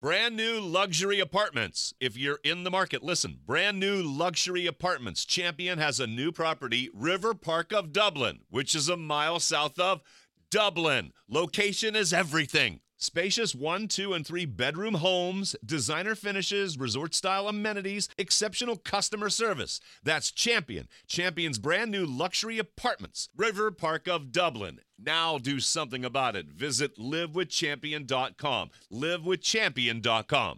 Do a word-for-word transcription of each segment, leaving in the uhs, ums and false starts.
Brand new luxury apartments. If you're in the market, listen. Brand new luxury apartments. Champion has a new property, River Park of Dublin, which is a mile south of Dublin. Location is everything. Spacious one, two, and three bedroom homes, designer finishes, resort-style amenities, exceptional customer service. That's Champion. Champion's brand new luxury apartments. River Park of Dublin. Now do something about it. Visit live with champion dot com. live with champion dot com.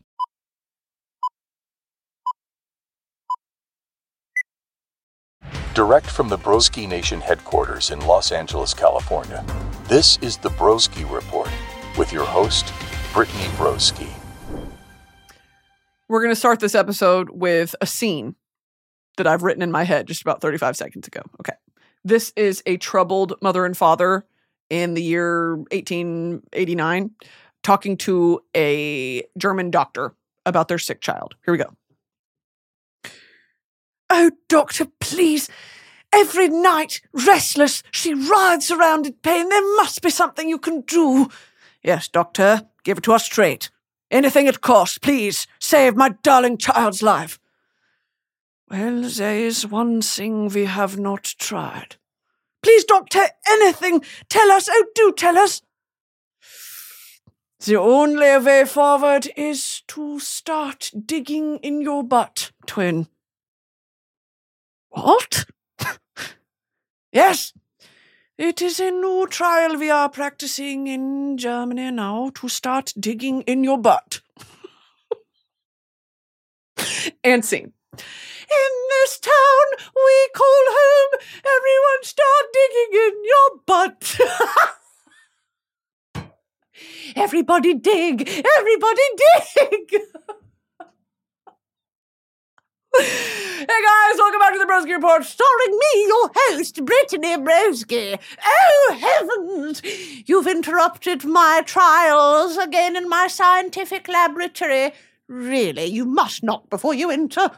Direct from the Broski Nation headquarters in Los Angeles, California, this is the Broski Report with your host, Brittany Broski. We're going to start this episode with a scene that I've written in my head just about thirty-five seconds ago. Okay. This is a troubled mother and father in the year eighteen eighty-nine talking to a German doctor about their sick child. Here we go. Oh, doctor, please. Every night, restless, she writhes around in pain. There must be something you can do. Yes, doctor, give it to us straight. Anything it costs, please. Save my darling child's life. Well, there is one thing we have not tried. Please, doctor, anything. Tell us. Oh, do tell us. The only way forward is to start digging in your butt, twin. What? Yes. It is a new trial we are practicing in Germany now to start digging in your butt. And scene. In this town we call home, everyone start digging in your butt. Everybody dig, everybody dig. Hey guys, welcome back to the Broski Report, starring me, your host, Brittany Broski. Oh heavens, you've interrupted my trials again in my scientific laboratory. Really, you must knock before you enter.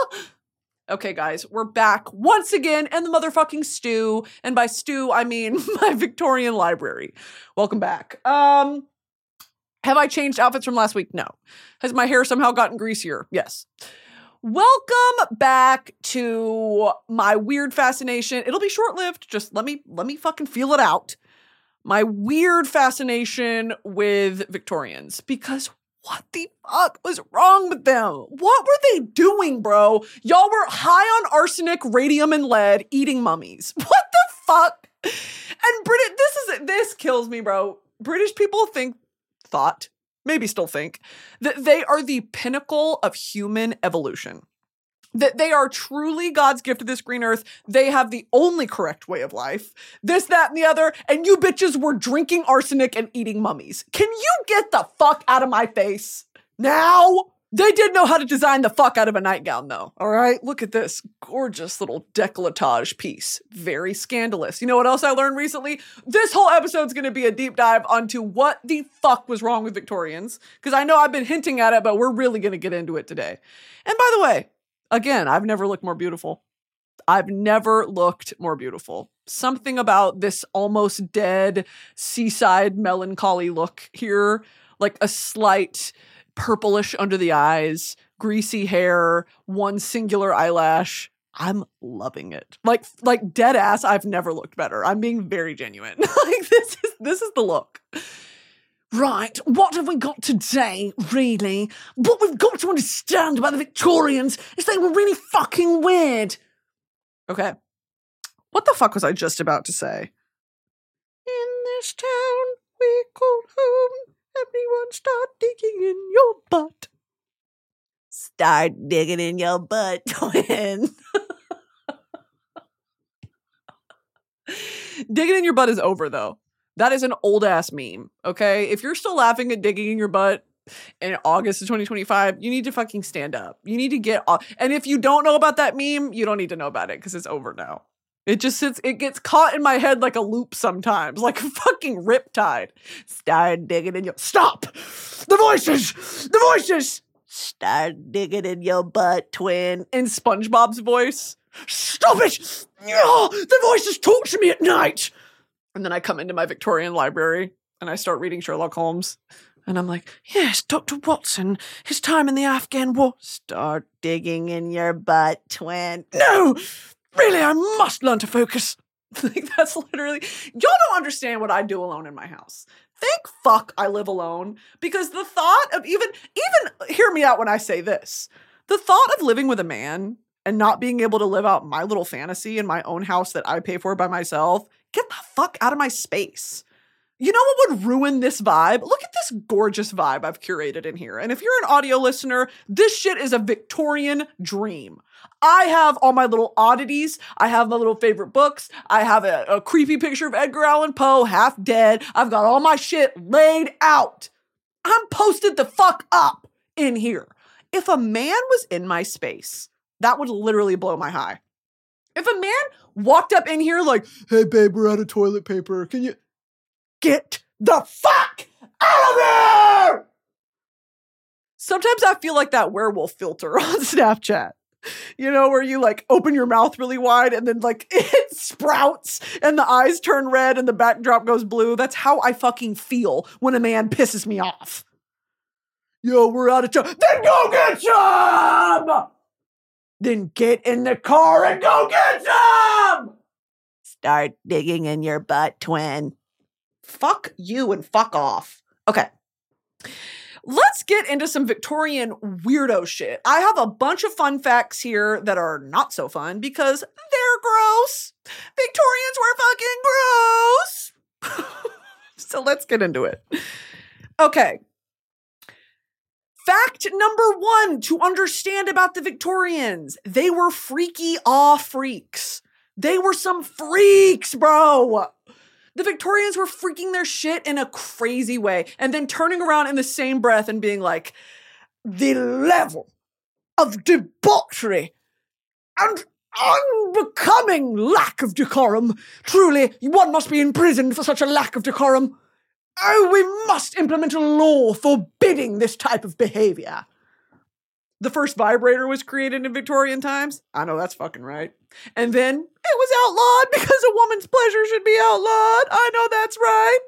Okay, guys, we're back once again in the motherfucking stew, and by stew, I mean my Victorian library. Welcome back. Um, have I changed outfits from last week? No. Has my hair somehow gotten greasier? Yes. Welcome back to my weird fascination. It'll be short-lived. Just let me let me fucking feel it out. My weird fascination with Victorians. Because what the fuck was wrong with them? What were they doing, bro? Y'all were high on arsenic, radium, and lead, eating mummies. What the fuck? And Brit, this is this kills me, bro. British people think, thought, maybe still think, that they are the pinnacle of human evolution. That they are truly God's gift to this green earth. They have the only correct way of life. This, that, and the other. And you bitches were drinking arsenic and eating mummies. Can you get the fuck out of my face now? They did know how to design the fuck out of a nightgown, though. All right? Look at this gorgeous little décolletage piece. Very scandalous. You know what else I learned recently? This whole episode's going to be a deep dive onto what the fuck was wrong with Victorians. Because I know I've been hinting at it, but we're really going to get into it today. And by the way, again, I've never looked more beautiful. I've never looked more beautiful. Something about this almost dead seaside melancholy look here. Like a slight purplish under the eyes, greasy hair, one singular eyelash. I'm loving it. Like, like dead ass, I've never looked better. I'm being very genuine. Like, this is, this is the look. Right, what have we got today, really? What we've got to understand about the Victorians is they were really fucking weird. Okay. What the fuck was I just about to say? In this town we call home, everyone start digging in your butt. Start digging in your butt, twin. Digging in your butt is over, though. That is an old-ass meme, okay? If you're still laughing at digging in your butt in August of twenty twenty-five, you need to fucking stand up. You need to get off. And if you don't know about that meme, you don't need to know about it because it's over now. It just sits, it gets caught in my head like a loop sometimes, like a fucking riptide. Start digging in your, stop! The voices! The voices! Start digging in your butt, twin. In SpongeBob's voice. Stop it! Oh, the voices talk to me at night! And then I come into my Victorian library and I start reading Sherlock Holmes. And I'm like, yes, Doctor Watson, his time in the Afghan war. Start digging in your butt, twin. No, really, I must learn to focus. Like, that's literally, y'all don't understand what I do alone in my house. Thank fuck I live alone, because the thought of even, even, hear me out when I say this, the thought of living with a man and not being able to live out my little fantasy in my own house that I pay for by myself, get the fuck out of my space. You know what would ruin this vibe? Look at this gorgeous vibe I've curated in here. And if you're an audio listener, this shit is a Victorian dream. I have all my little oddities. I have my little favorite books. I have a, a creepy picture of Edgar Allan Poe, half dead. I've got all my shit laid out. I'm posted the fuck up in here. If a man was in my space, that would literally blow my high. If a man walked up in here like, hey babe, we're out of toilet paper. Can you... Get the fuck out of there! Sometimes I feel like that werewolf filter on Snapchat. You know, where you like open your mouth really wide and then like it sprouts and the eyes turn red and the backdrop goes blue. That's how I fucking feel when a man pisses me off. Yo, we're out of time. Then go get some! Then get in the car and go get some! Start digging in your butt, twin. Fuck you and fuck off. Okay. Let's get into some Victorian weirdo shit. I have a bunch of fun facts here that are not so fun because they're gross. Victorians were fucking gross. So let's get into it. Okay. Fact number one to understand about the Victorians. They were freaky aw freaks. They were some freaks, bro. The Victorians were freaking their shit in a crazy way and then turning around in the same breath and being like, the level of debauchery and unbecoming lack of decorum. Truly, one must be imprisoned for such a lack of decorum. Oh, we must implement a law forbidding this type of behavior. The first vibrator was created in Victorian times. I know that's fucking right. And then it was outlawed because a woman's pleasure should be outlawed. I know that's right.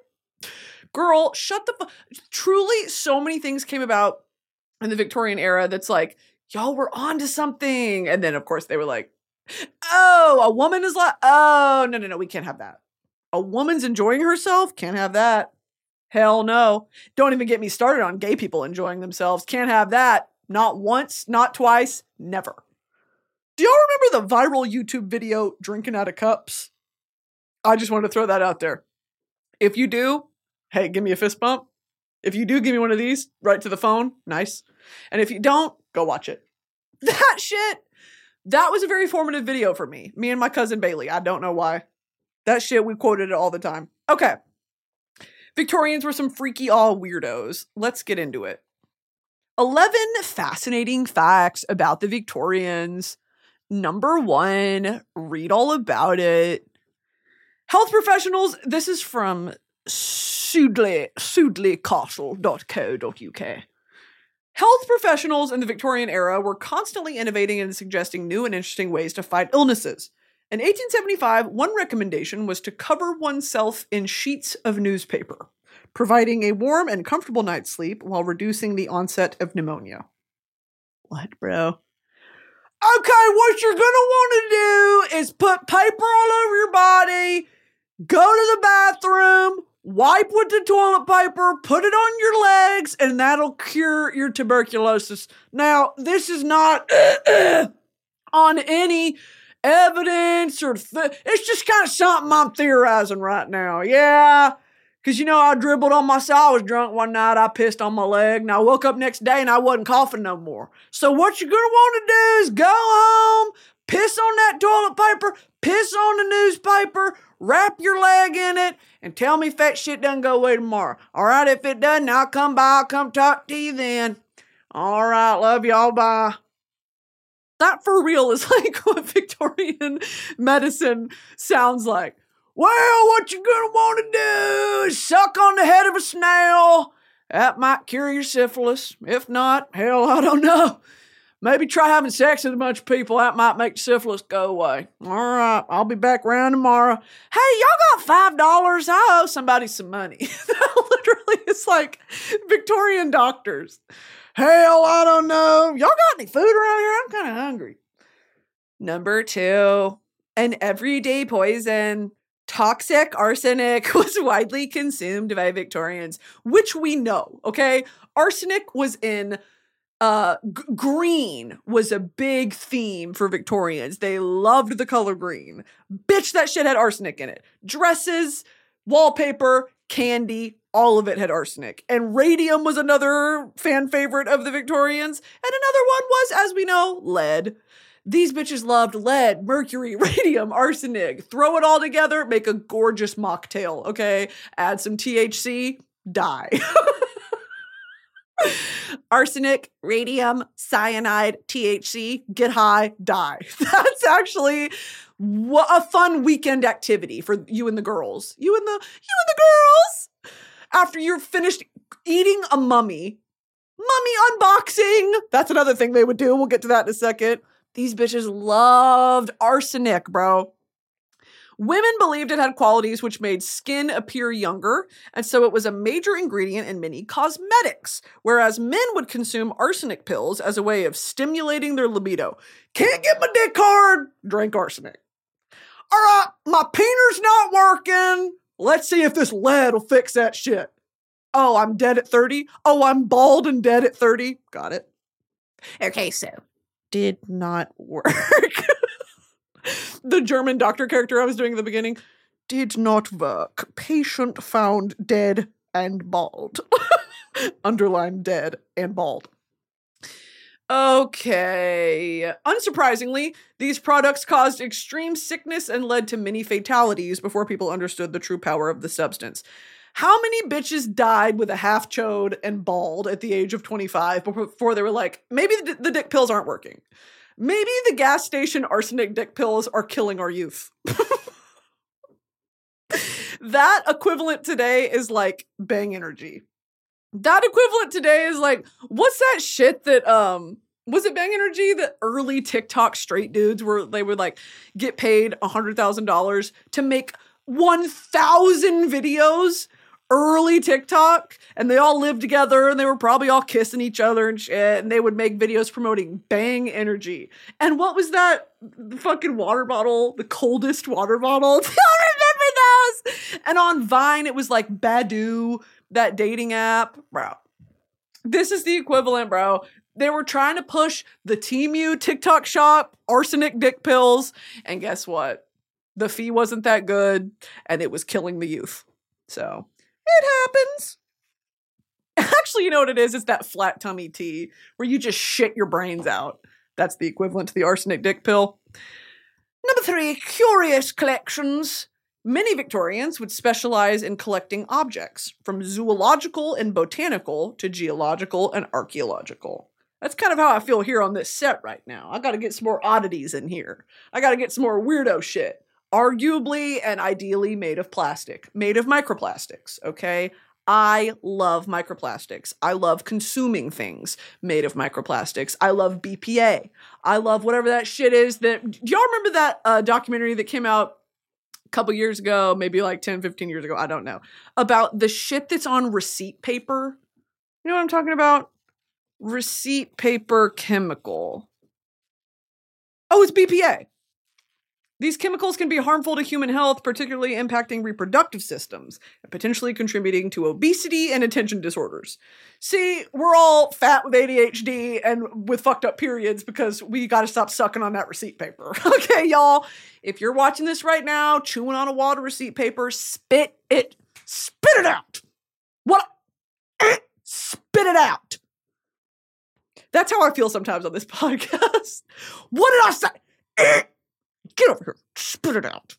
Girl, shut the fuck. Truly, so many things came about in the Victorian era that's like, y'all were on to something. And then, of course, they were like, oh, a woman is like, oh, no, no, no, we can't have that. A woman's enjoying herself? Can't have that. Hell no. Don't even get me started on gay people enjoying themselves. Can't have that. Not once, not twice, never. Do y'all remember the viral YouTube video, Drinking Out of Cups? I just wanted to throw that out there. If you do, hey, give me a fist bump. If you do, give me one of these right to the phone. Nice. And if you don't, go watch it. That shit, that was a very formative video for me. Me and my cousin Bailey. I don't know why. That shit, we quoted it all the time. Okay. Victorians were some freaky all weirdos. Let's get into it. eleven fascinating facts about the Victorians. Number one, read all about it. Health professionals, this is from Sudley, sudley castle dot co dot uk. Health professionals in the Victorian era were constantly innovating and suggesting new and interesting ways to fight illnesses. In eighteen seventy-five, one recommendation was to cover oneself in sheets of newspaper, providing a warm and comfortable night's sleep while reducing the onset of pneumonia. What, bro? Okay, what you're gonna want to do is put paper all over your body, go to the bathroom, wipe with the toilet paper, put it on your legs, and that'll cure your tuberculosis. Now, this is not on any evidence or th- it's just kind of something I'm theorizing right now. Yeah. Because, you know, I dribbled on myself. I was drunk one night. I pissed on my leg. And I woke up next day and I wasn't coughing no more. So what you're going to want to do is go home, piss on that toilet paper, piss on the newspaper, wrap your leg in it, and tell me if that shit doesn't go away tomorrow. All right, if it doesn't, I'll come by. I'll come talk to you then. All right, love y'all. Bye. That for real is like what Victorian medicine sounds like. Well, what you're going to want to do is suck on the head of a snail. That might cure your syphilis. If not, hell, I don't know. Maybe try having sex with a bunch of people. That might make syphilis go away. All right, I'll be back around tomorrow. Hey, y'all got five dollars? I owe somebody some money. Literally, it's like Victorian doctors. Hell, I don't know. Y'all got any food around here? I'm kind of hungry. Number two, an everyday poison. Toxic arsenic was widely consumed by Victorians, which we know, okay? Arsenic was in, uh, g- green was a big theme for Victorians. They loved the color green. Bitch, that shit had arsenic in it. Dresses, wallpaper, candy, all of it had arsenic. And radium was another fan favorite of the Victorians. And another one was, as we know, lead. These bitches loved lead, mercury, radium, arsenic. Throw it all together, make a gorgeous mocktail, okay? Add some T H C, die. Arsenic, radium, cyanide, T H C, get high, die. That's actually wh- a fun weekend activity for you and the girls. You and the, you and the girls. After you're finished eating a mummy, mummy unboxing. That's another thing they would do. We'll get to that in a second. These bitches loved arsenic, bro. Women believed it had qualities which made skin appear younger, and so it was a major ingredient in many cosmetics, whereas men would consume arsenic pills as a way of stimulating their libido. Can't get my dick hard? Drink arsenic. All right, my peener's not working. Let's see if this lead will fix that shit. Oh, I'm dead at thirty? Oh, I'm bald and dead at thirty? Got it. Okay, so did not work. The German doctor character I was doing at the beginning did not work. Patient found dead and bald. Underline dead and bald. Okay. Unsurprisingly, these products caused extreme sickness and led to many fatalities before people understood the true power of the substance. How many bitches died with a half chode and bald at the age of twenty-five before they were like, maybe the, the dick pills aren't working? Maybe the gas station arsenic dick pills are killing our youth. That equivalent today is like Bang Energy. That equivalent today is like, what's that shit that, um, was it Bang Energy that early TikTok straight dudes were, they would like get paid one hundred thousand dollars to make one thousand videos? Early TikTok, and they all lived together, and they were probably all kissing each other and shit, and they would make videos promoting Bang Energy. And what was that the fucking water bottle? The coldest water bottle? Do y'all remember those? And on Vine, it was like Badoo, that dating app. Bro, this is the equivalent, bro. They were trying to push the Temu TikTok shop, arsenic dick pills, and guess what? The fee wasn't that good, and it was killing the youth. So it happens. Actually, you know what it is? It's that flat tummy tea where you just shit your brains out. That's the equivalent to the arsenic dick pill. Number three, curious collections. Many Victorians would specialize in collecting objects, from zoological and botanical to geological and archaeological. That's kind of how I feel here on this set right now. I gotta get some more oddities in here. I gotta get some more weirdo shit. Arguably and ideally made of plastic, made of microplastics, okay? I love microplastics. I love consuming things made of microplastics. I love B P A. I love whatever that shit is that, do y'all remember that uh, documentary that came out a couple years ago, maybe like ten, fifteen years ago, I don't know, about the shit that's on receipt paper? You know what I'm talking about? Receipt paper chemical. Oh, it's B P A. These chemicals can be harmful to human health, particularly impacting reproductive systems and potentially contributing to obesity and attention disorders. See, we're all fat with A D H D and with fucked up periods because we got to stop sucking on that receipt paper. Okay, y'all, if you're watching this right now, chewing on a wad of receipt paper, spit it, spit it out. What? Spit it out. That's how I feel sometimes on this podcast. What did I say? Get over here. Spit it out.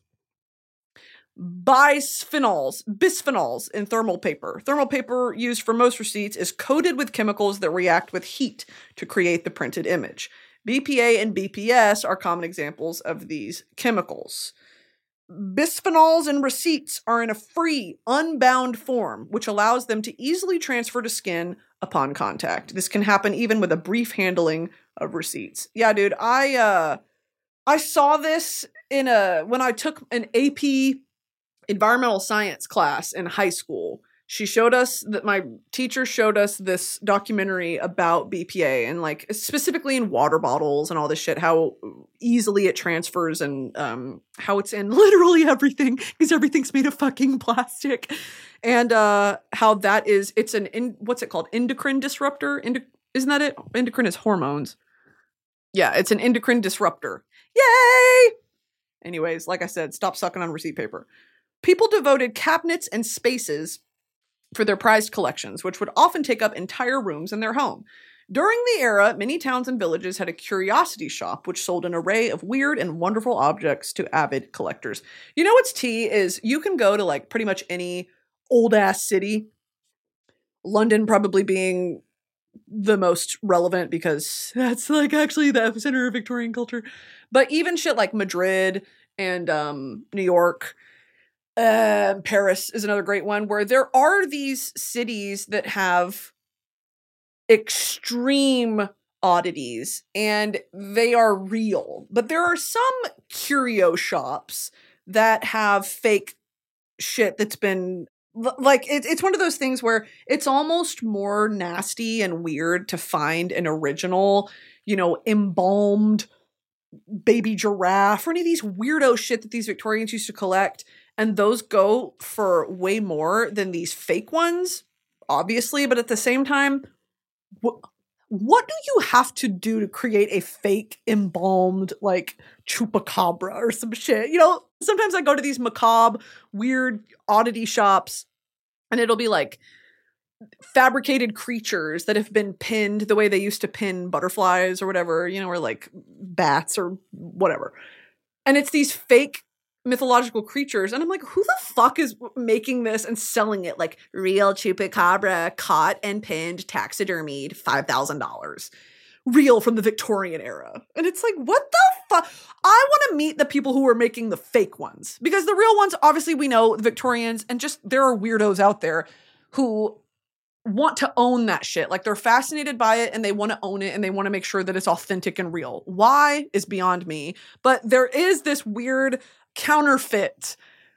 Bisphenols, bisphenols in thermal paper. Thermal paper used for most receipts is coated with chemicals that react with heat to create the printed image. B P A and B P S are common examples of these chemicals. Bisphenols in receipts are in a free, unbound form, which allows them to easily transfer to skin upon contact. This can happen even with a brief handling of receipts. Yeah, dude, I uh I saw this in a when I took an A P environmental science class in high school. She showed us that my teacher showed us this documentary about B P A and like specifically in water bottles and all this shit, how easily it transfers and um, how it's in literally everything because everything's made of fucking plastic. And uh, how that is, it's an, in, what's it called? Endocrine disruptor? Endo- isn't that it? Endocrine is hormones. Yeah, it's an endocrine disruptor. Yay! Anyways, like I said, stop sucking on receipt paper. People devoted cabinets and spaces for their prized collections, which would often take up entire rooms in their home. During the era, many towns and villages had a curiosity shop which sold an array of weird and wonderful objects to avid collectors. You know what's tea is you can go to like pretty much any old-ass city, London probably being the most relevant because that's like actually the epicenter of Victorian culture, but even shit like Madrid and um, New York, Uh, Paris is another great one where there are these cities that have extreme oddities and they are real, but there are some curio shops that have fake shit that's been like, it, it's one of those things where it's almost more nasty and weird to find an original, you know, embalmed baby giraffe or any of these weirdo shit that these Victorians used to collect. And those go for way more than these fake ones, obviously. But at the same time, wh- what do you have to do to create a fake embalmed, like, chupacabra or some shit? You know, sometimes I go to these macabre, weird oddity shops, and it'll be like fabricated creatures that have been pinned the way they used to pin butterflies or whatever, you know, or like bats or whatever. And it's these fake mythological creatures, and I'm like, who the fuck is making this and selling it like real chupacabra, caught and pinned, taxidermied, five thousand dollars, real from the Victorian era? And it's like, what the fuck? I want to meet the people who are making the fake ones, because the real ones, obviously we know the Victorians, and just there are weirdos out there who want to own that shit. Like they're fascinated by it and they want to own it and they want to make sure that it's authentic and real. Why is beyond me, but there is this weird counterfeit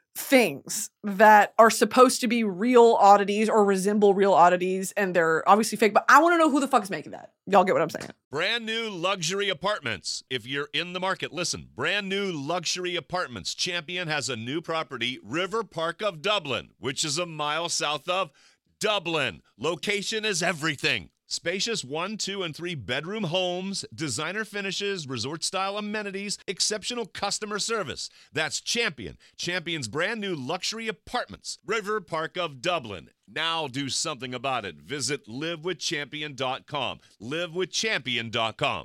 things that are supposed to be real oddities or resemble real oddities, and they're obviously fake, but I want to know who the fuck is making that. Y'all get what I'm saying? Brand new luxury apartments. If you're in the market, listen, brand new luxury apartments. Champion has a new property, River Park of Dublin, which is a mile south of Dublin. Location is everything. Spacious one, two, and three bedroom homes, designer finishes, resort-style amenities, exceptional customer service. That's Champion. Champion's brand new luxury apartments. River Park of Dublin. Now do something about it. Visit live with champion dot com. live with champion dot com.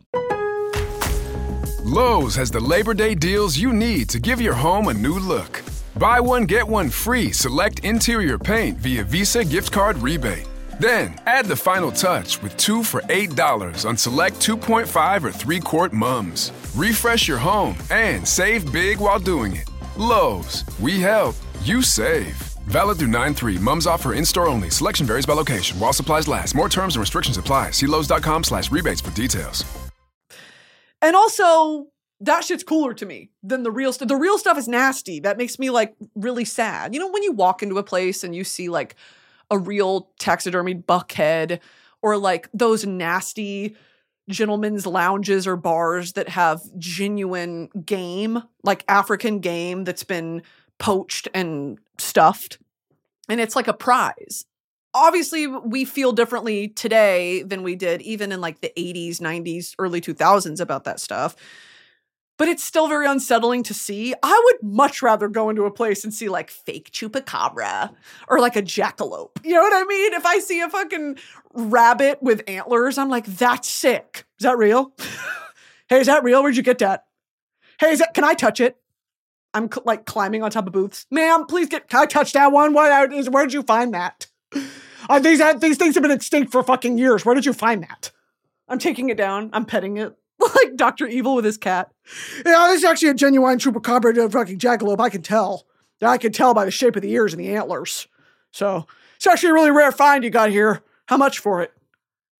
Lowe's has the Labor Day deals you need to give your home a new look. Buy one, get one free select interior paint via Visa gift card rebate. Then, add the final touch with two for eight dollars on select two point five or three quart mums. Refresh your home and save big while doing it. Lowe's, we help, you save. Valid through nine three. Mums offer in-store only. Selection varies by location. While supplies last. More terms and restrictions apply. See Lowe's.com slash rebates for details. And also, that shit's cooler to me than the real stuff. The real stuff is nasty. That makes me like really sad. You know, when you walk into a place and you see like a real taxidermied buckhead, or like those nasty gentlemen's lounges or bars that have genuine game, like African game that's been poached and stuffed, and it's like a prize. Obviously, we feel differently today than we did even in like the eighties, nineties, early two thousands about that stuff. But it's still very unsettling to see. I would much rather go into a place and see like fake chupacabra or like a jackalope. You know what I mean? If I see a fucking rabbit with antlers, I'm like, that's sick. Is that real? Hey, is that real? Where'd you get that? Hey, is that, can I touch it? I'm cl- like climbing on top of booths. Ma'am, please get, can I touch that one? What is, where'd you find that? Uh, these, uh, these things have been extinct for fucking years. Where did you find that? I'm taking it down. I'm petting it. Like Doctor Evil with his cat. Yeah, this is actually a genuine chupacabra fucking jackalope. I can tell. I can tell by the shape of the ears and the antlers. So, it's actually a really rare find you got here. How much for it?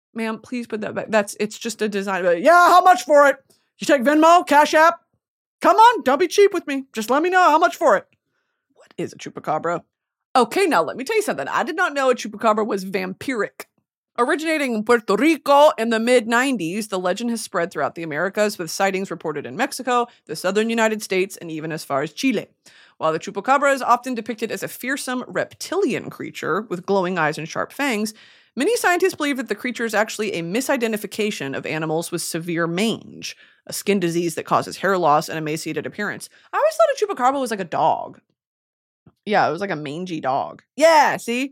Ma'am, please put that back. That's, it's just a design. Yeah, how much for it? You take Venmo, Cash App? Come on, don't be cheap with me. Just let me know how much for it. What is a chupacabra? Okay, now let me tell you something. I did not know a chupacabra was vampiric. Originating in Puerto Rico in the mid nineties, the legend has spread throughout the Americas, with sightings reported in Mexico, the southern United States, and even as far as Chile. While the chupacabra is often depicted as a fearsome reptilian creature with glowing eyes and sharp fangs, many scientists believe that the creature is actually a misidentification of animals with severe mange, a skin disease that causes hair loss and emaciated appearance. I always thought a chupacabra was like a dog. Yeah, it was like a mangy dog. Yeah, see?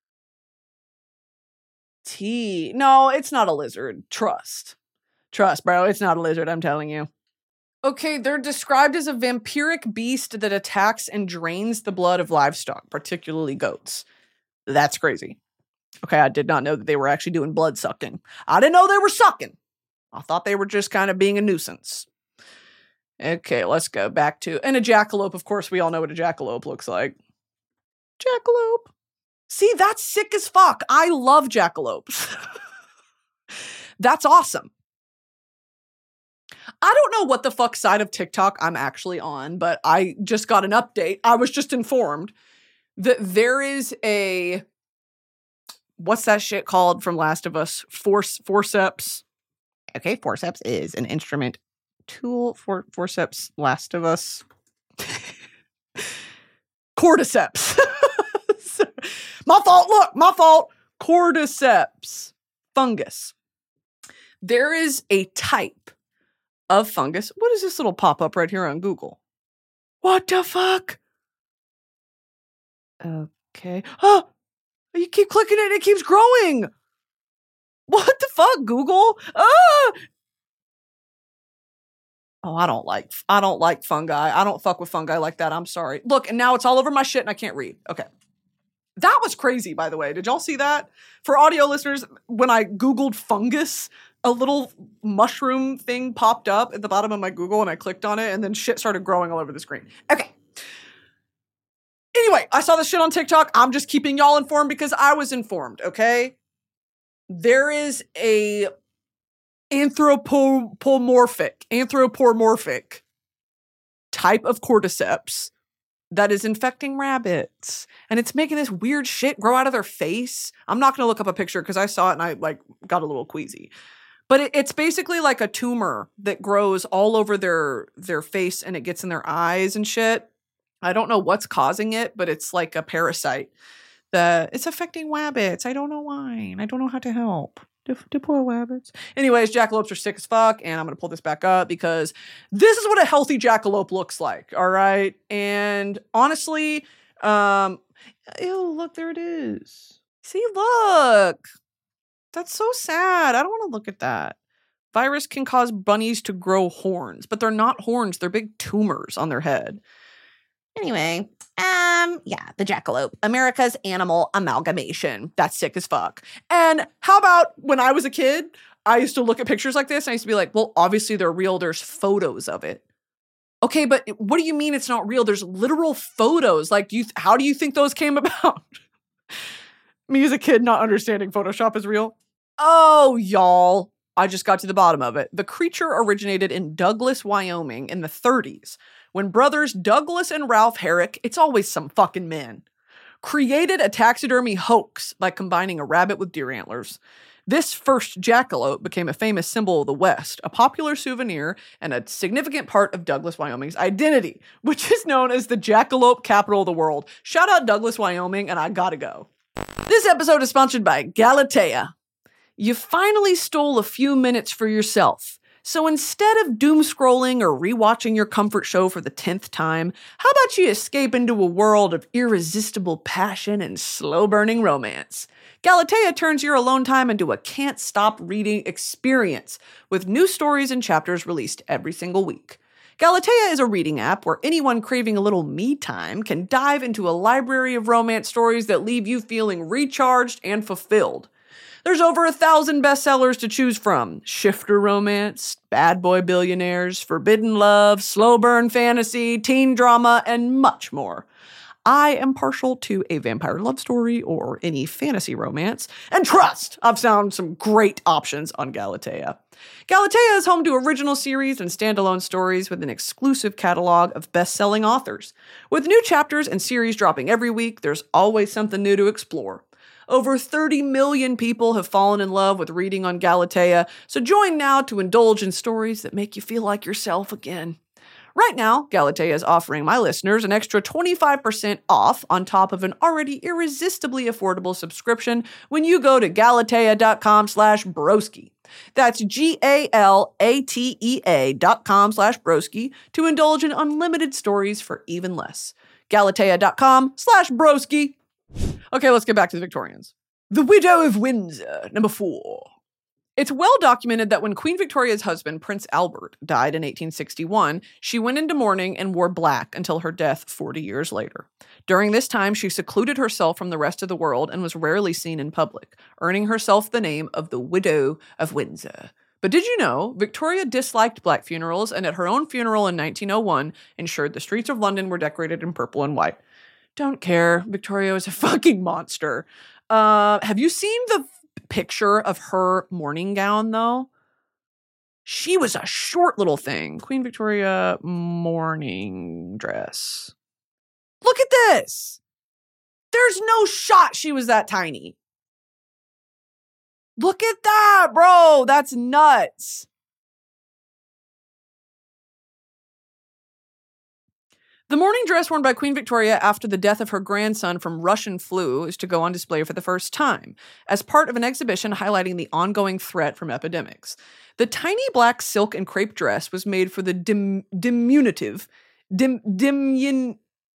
T. No, it's not a lizard. Trust. Trust, bro. It's not a lizard, I'm telling you. Okay, they're described as a vampiric beast that attacks and drains the blood of livestock, particularly goats. That's crazy. Okay, I did not know that they were actually doing blood sucking. I didn't know they were sucking. I thought they were just kind of being a nuisance. Okay, let's go back to... And a jackalope, of course, we all know what a jackalope looks like. Jackalope. See, that's sick as fuck. I love jackalopes. That's awesome. I don't know what the fuck side of TikTok I'm actually on, but I just got an update. I was just informed that there is a... What's that shit called from Last of Us? Force, forceps. Okay, forceps is an instrument tool for forceps Last of Us. Cordyceps. My fault. Look, my fault. Cordyceps fungus. There is a type of fungus. What is this little pop-up right here on Google? What the fuck? Okay. Oh, you keep clicking it and it keeps growing. What the fuck, Google? Ah! Oh, I don't like, I don't like fungi. I don't fuck with fungi like that. I'm sorry. Look, and now it's all over my shit and I can't read. Okay. That was crazy, by the way. Did y'all see that? For audio listeners, when I Googled fungus, a little mushroom thing popped up at the bottom of my Google and I clicked on it and then shit started growing all over the screen. Okay. Anyway, I saw this shit on TikTok. I'm just keeping y'all informed because I was informed, okay? There is a anthropomorphic, anthropomorphic type of cordyceps that is infecting rabbits. And it's making this weird shit grow out of their face. I'm not going to look up a picture because I saw it and I like got a little queasy. But it, it's basically like a tumor that grows all over their their face and it gets in their eyes and shit. I don't know what's causing it, but it's like a parasite that it's affecting rabbits. I don't know why. And I don't know how to help. The, the poor rabbits. Anyways, jackalopes are sick as fuck, and I'm going to pull this back up because this is what a healthy jackalope looks like, all right? And honestly, um, ew, look, there it is. See, look. That's so sad. I don't want to look at that. Virus can cause bunnies to grow horns, but they're not horns. They're big tumors on their head. Anyway, um, yeah, the jackalope, America's animal amalgamation. That's sick as fuck. And how about when I was a kid, I used to look at pictures like this and I used to be like, well, obviously they're real. There's photos of it. Okay, but what do you mean it's not real? There's literal photos. Like, do you, how do you think those came about? Me as a kid not understanding Photoshop is real. Oh, y'all. I just got to the bottom of it. The creature originated in Douglas, Wyoming in the thirties. When brothers Douglas and Ralph Herrick, it's always some fucking men, created a taxidermy hoax by combining a rabbit with deer antlers. This first jackalope became a famous symbol of the West, a popular souvenir, and a significant part of Douglas, Wyoming's identity, which is known as the jackalope capital of the world. Shout out Douglas, Wyoming, and I gotta go. This episode is sponsored by Galatea. You finally stole a few minutes for yourself. So instead of doom scrolling or rewatching your comfort show for the tenth time, how about you escape into a world of irresistible passion and slow-burning romance? Galatea turns your alone time into a can't-stop-reading experience with new stories and chapters released every single week. Galatea is a reading app where anyone craving a little me time can dive into a library of romance stories that leave you feeling recharged and fulfilled. There's over a thousand bestsellers to choose from. Shifter romance, bad boy billionaires, forbidden love, slow burn fantasy, teen drama, and much more. I am partial to a vampire love story or any fantasy romance. And trust, I've found some great options on Galatea. Galatea is home to original series and standalone stories with an exclusive catalog of best-selling authors. With new chapters and series dropping every week, there's always something new to explore. Over thirty million people have fallen in love with reading on Galatea, so join now to indulge in stories that make you feel like yourself again. Right now, Galatea is offering my listeners an extra twenty-five percent off on top of an already irresistibly affordable subscription when you go to galatea.com slash broski. That's G-A-L-A-T-E-A dot com slash broski to indulge in unlimited stories for even less. Galatea.com slash broski. Okay, let's get back to the Victorians. The Widow of Windsor, number four. It's well documented that when Queen Victoria's husband, Prince Albert, died in eighteen sixty-one, she went into mourning and wore black until her death forty years later. During this time, she secluded herself from the rest of the world and was rarely seen in public, earning herself the name of the Widow of Windsor. But did you know, Victoria disliked black funerals, and at her own funeral in nineteen oh one, ensured the streets of London were decorated in purple and white. Don't care. Victoria was a fucking monster. Uh, have you seen the picture of her mourning gown, though? She was a short little thing. Queen Victoria mourning dress. Look at this. There's no shot she was that tiny. Look at that, bro. That's nuts. The mourning dress worn by Queen Victoria after the death of her grandson from Russian flu is to go on display for the first time, as part of an exhibition highlighting the ongoing threat from epidemics. The tiny black silk and crepe dress was made for the dim, diminutive, dim, dimun,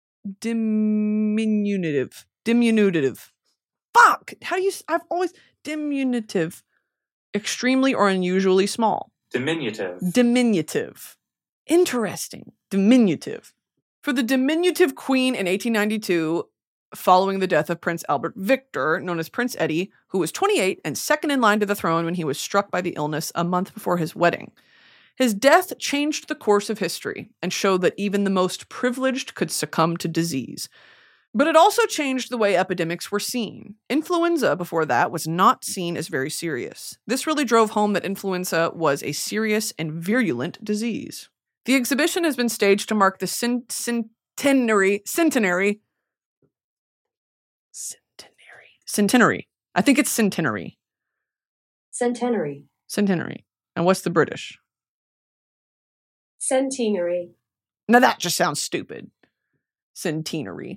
diminutive, diminutive. Fuck! How do you, I've always, diminutive. Extremely or unusually small. Diminutive. Diminutive. Interesting. Diminutive. For the diminutive queen in eighteen ninety-two, following the death of Prince Albert Victor, known as Prince Eddie, who was twenty-eight and second in line to the throne when he was struck by the illness a month before his wedding. His death changed the course of history and showed that even the most privileged could succumb to disease. But it also changed the way epidemics were seen. Influenza, before that, was not seen as very serious. This really drove home that influenza was a serious and virulent disease. The exhibition has been staged to mark the cent- centenary, centenary, centenary, centenary. I think it's centenary. Centenary. Centenary. And what's the British? Centenary. Now that just sounds stupid. Centenary.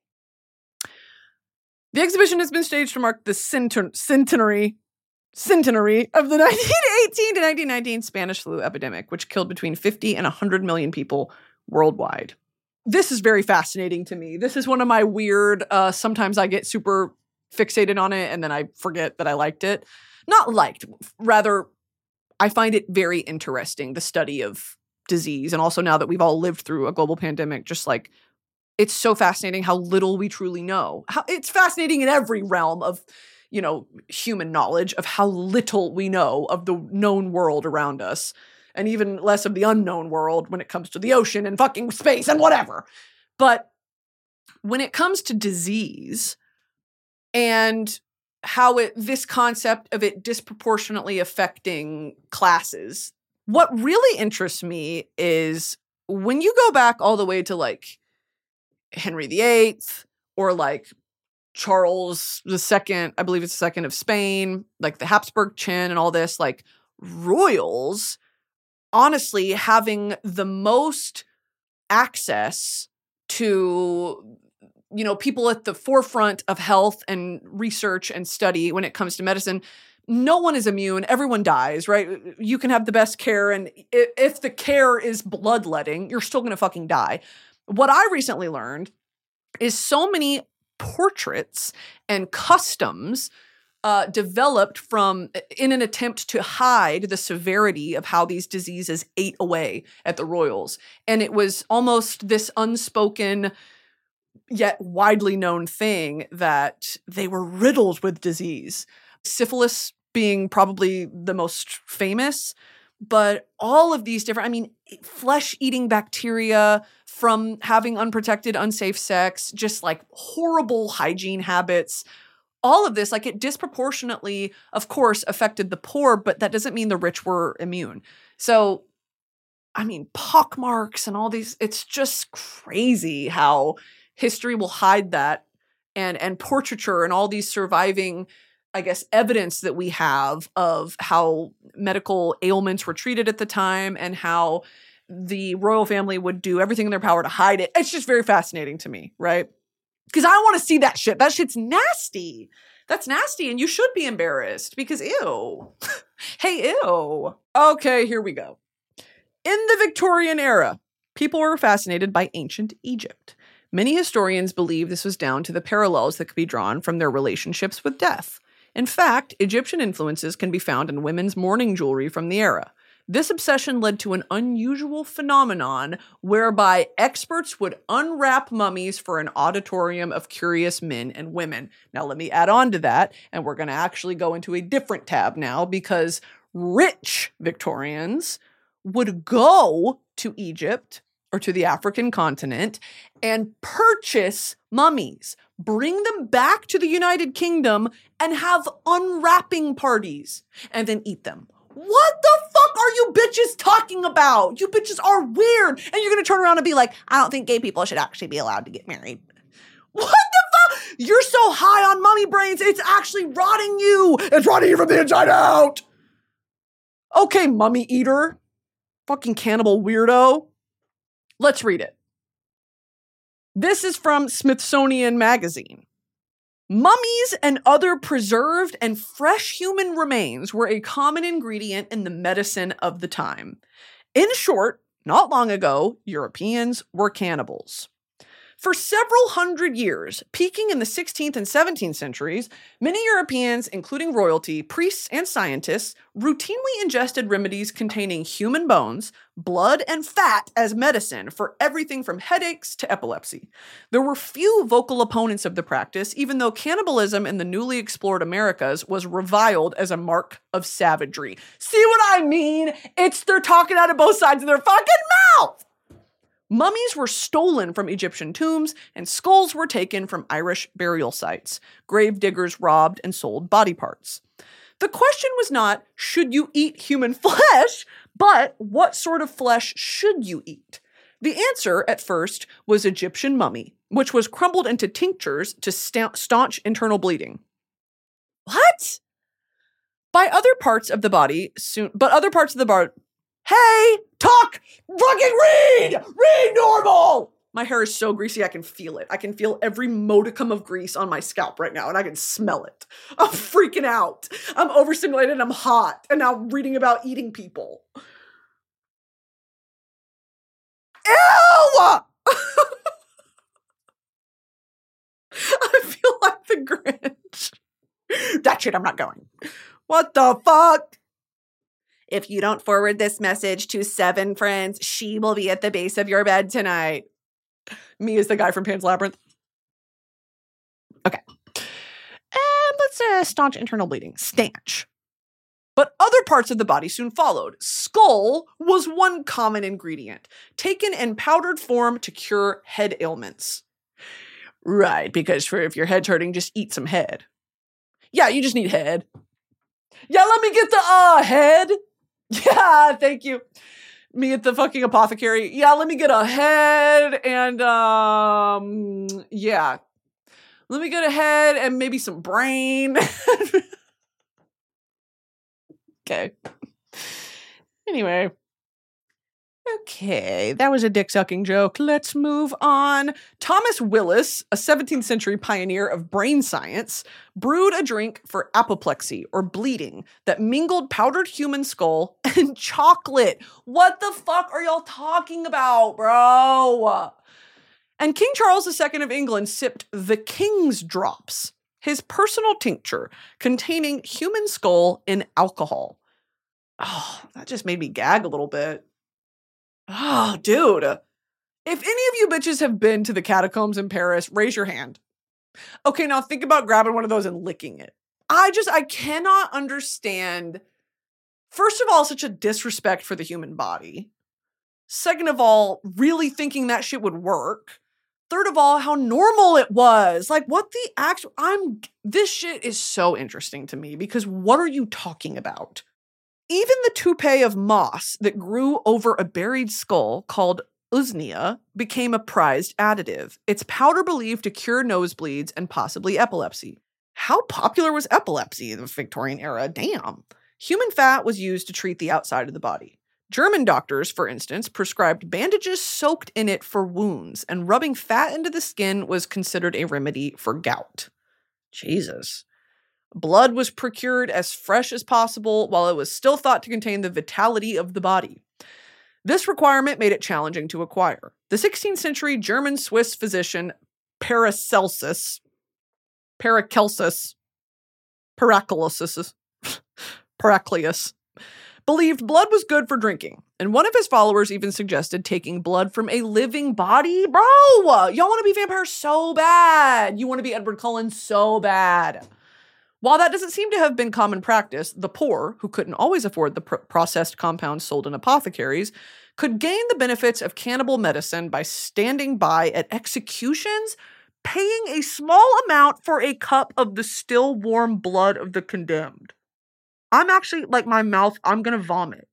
The exhibition has been staged to mark the centen- centenary centenary of the nineteen eighteen to nineteen nineteen Spanish flu epidemic, which killed between fifty and one hundred million people worldwide. This is very fascinating to me. This is one of my weird, uh, sometimes I get super fixated on it and then I forget that I liked it. Not liked, rather, I find it very interesting, the study of disease. And also now that we've all lived through a global pandemic, just like, it's so fascinating how little we truly know. How, it's fascinating in every realm of, you know, human knowledge of how little we know of the known world around us, and even less of the unknown world when it comes to the ocean and fucking space and whatever. But when it comes to disease and how it, this concept of it disproportionately affecting classes, what really interests me is when you go back all the way to like Henry the Eighth or like Charles the Second, I believe it's the second of Spain, like the Habsburg chin and all this, like royals, honestly, having the most access to, you know, people at the forefront of health and research and study when it comes to medicine. No one is immune. Everyone dies, right? You can have the best care, and if the care is bloodletting, you're still going to fucking die. What I recently learned is so many portraits and customs uh, developed from in an attempt to hide the severity of how these diseases ate away at the royals. And it was almost this unspoken yet widely known thing that they were riddled with disease. Syphilis being probably the most famous, but all of these different, I mean, flesh-eating bacteria from having unprotected, unsafe sex, just like horrible hygiene habits, all of this, like it disproportionately, of course, affected the poor, but that doesn't mean the rich were immune. So, I mean, pockmarks and all these, it's just crazy how history will hide that, and, and portraiture and all these surviving, I guess, evidence that we have of how medical ailments were treated at the time and how the royal family would do everything in their power to hide it. It's just very fascinating to me, right? Because I want to see that shit. That shit's nasty. That's nasty, and you should be embarrassed because ew. Hey, ew. Okay, here we go. In the Victorian era, people were fascinated by ancient Egypt. Many historians believe this was down to the parallels that could be drawn from their relationships with death. In fact, Egyptian influences can be found in women's mourning jewelry from the era. This obsession led to an unusual phenomenon whereby experts would unwrap mummies for an auditorium of curious men and women. Now, let me add on to that, and we're going to actually go into a different tab now, because rich Victorians would go to Egypt or to the African continent and purchase mummies, bring them back to the United Kingdom, and have unwrapping parties, and then eat them. What the fuck are you bitches talking about? You bitches are weird. And you're going to turn around and be like, I don't think gay people should actually be allowed to get married. What the fuck? You're so high on mummy brains, it's actually rotting you. It's rotting you from the inside out. Okay, mummy eater. Fucking cannibal weirdo. Let's read it. This is from Smithsonian Magazine. Mummies and other preserved and fresh human remains were a common ingredient in the medicine of the time. In short, not long ago, Europeans were cannibals. For several hundred years, peaking in the sixteenth and seventeenth centuries, many Europeans, including royalty, priests, and scientists, routinely ingested remedies containing human bones, blood, and fat as medicine for everything from headaches to epilepsy. There were few vocal opponents of the practice, even though cannibalism in the newly explored Americas was reviled as a mark of savagery. See what I mean? It's they're talking out of both sides of their fucking mouth! Mummies were stolen from Egyptian tombs, and skulls were taken from Irish burial sites. Grave diggers robbed and sold body parts. The question was not, should you eat human flesh, but what sort of flesh should you eat? The answer, at first, was Egyptian mummy, which was crumbled into tinctures to sta- staunch internal bleeding. What? By other parts of the body, soon, but other parts of the body. Hey, talk, fucking read, read normal. My hair is so greasy, I can feel it. I can feel every modicum of grease on my scalp right now, and I can smell it. I'm freaking out. I'm overstimulated, I'm hot, and now I'm reading about eating people. Ew! I feel like the Grinch. That shit, I'm not going. What the fuck? If you don't forward this message to seven friends, she will be at the base of your bed tonight. Me is the guy from Pan's Labyrinth. Okay. And let's uh, staunch internal bleeding. Stanch. But other parts of the body soon followed. Skull was one common ingredient, taken in powdered form to cure head ailments. Right, because for if your head's hurting, just eat some head. Yeah, you just need head. Yeah, let me get the uh head. Yeah, thank you. Me at the fucking apothecary. Yeah, let me get a head and, um, yeah. Let me get a head and maybe some brain. Okay. Anyway. Okay, that was a dick-sucking joke. Let's move on. Thomas Willis, a seventeenth century pioneer of brain science, brewed a drink for apoplexy, or bleeding, that mingled powdered human skull and chocolate. What the fuck are y'all talking about, bro? And King Charles the Second of England sipped the King's Drops, his personal tincture containing human skull in alcohol. Oh, that just made me gag a little bit. Oh, dude. If any of you bitches have been to the catacombs in Paris, raise your hand. Okay, now think about grabbing one of those and licking it. I just, I cannot understand First of all, such a disrespect for the human body. Second of all, really thinking that shit would work. Third of all, how normal it was. Like, what the actual, I'm, this shit is so interesting to me because what are you talking about? Even the toupee of moss that grew over a buried skull called usnea became a prized additive. Its powder believed to cure nosebleeds and possibly epilepsy. How popular was epilepsy in the Victorian era? Damn. Human fat was used to treat the outside of the body. German doctors, for instance, prescribed bandages soaked in it for wounds, and rubbing fat into the skin was considered a remedy for gout. Jesus. Blood was procured as fresh as possible, while it was still thought to contain the vitality of the body. This requirement made it challenging to acquire. The sixteenth century German-Swiss physician Paracelsus, Paracelsus, Paracelsus, Heraclius, believed blood was good for drinking, and one of his followers even suggested taking blood from a living body. Bro, y'all want to be vampires so bad. You want to be Edward Cullen so bad. While that doesn't seem to have been common practice, the poor, who couldn't always afford the pr- processed compounds sold in apothecaries, could gain the benefits of cannibal medicine by standing by at executions, paying a small amount for a cup of the still warm blood of the condemned. I'm actually, like, my mouth, I'm gonna vomit.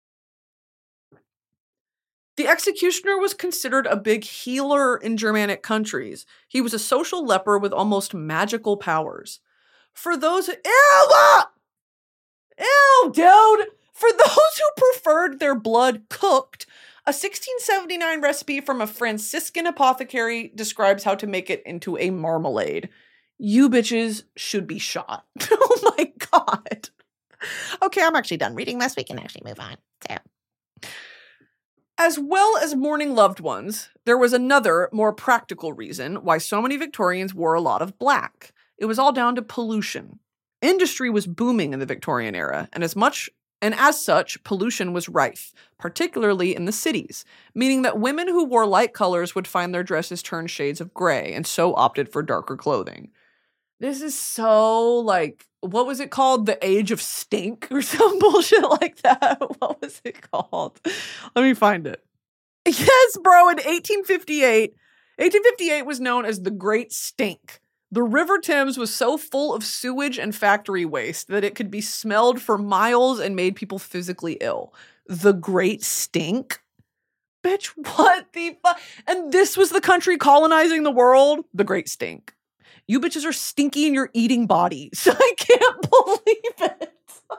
The executioner was considered a big healer in Germanic countries. He was a social leper with almost magical powers. For those, ew, ah! Ew, dude! For those who preferred their blood cooked, a sixteen seventy-nine recipe from a Franciscan apothecary describes how to make it into a marmalade. You bitches should be shot. Oh my God. Okay, I'm actually done reading this. We can actually move on. So. As well as mourning loved ones, there was another, more practical reason why so many Victorians wore a lot of black. It was all down to pollution. Industry was booming in the Victorian era, and as much and as such, pollution was rife, particularly in the cities, meaning that women who wore light colors would find their dresses turn shades of gray, and so opted for darker clothing. This is so, like, what was it called? The Age of Stink or some bullshit like that? What was it called? Let me find it. Yes, bro, in eighteen fifty-eight, eighteen fifty-eight was known as the Great Stink. The River Thames was so full of sewage and factory waste that it could be smelled for miles and made people physically ill. The Great Stink? Bitch, what the fuck? And this was the country colonizing the world? The Great Stink. You bitches are stinky and you're eating bodies. I can't believe it.